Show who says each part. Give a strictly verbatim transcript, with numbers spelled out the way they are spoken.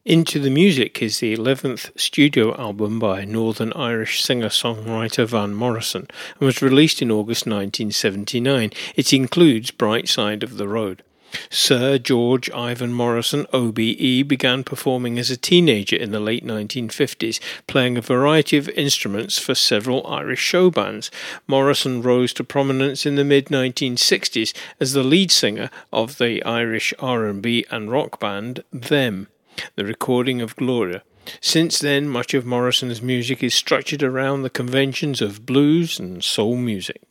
Speaker 1: Into the Music is the eleventh studio album by Northern Irish singer-songwriter Van Morrison and was released in August nineteen seventy-nine. It includes Bright Side of the Road. Sir George Ivan Morrison, O B E, began performing as a teenager in the late nineteen fifties, playing a variety of instruments for several Irish show bands. Morrison rose to prominence in the mid nineteen sixties as the lead singer of the Irish R and B and rock band Them, the recording of Gloria. Since then, much of Morrison's music is structured around the conventions of blues and soul music.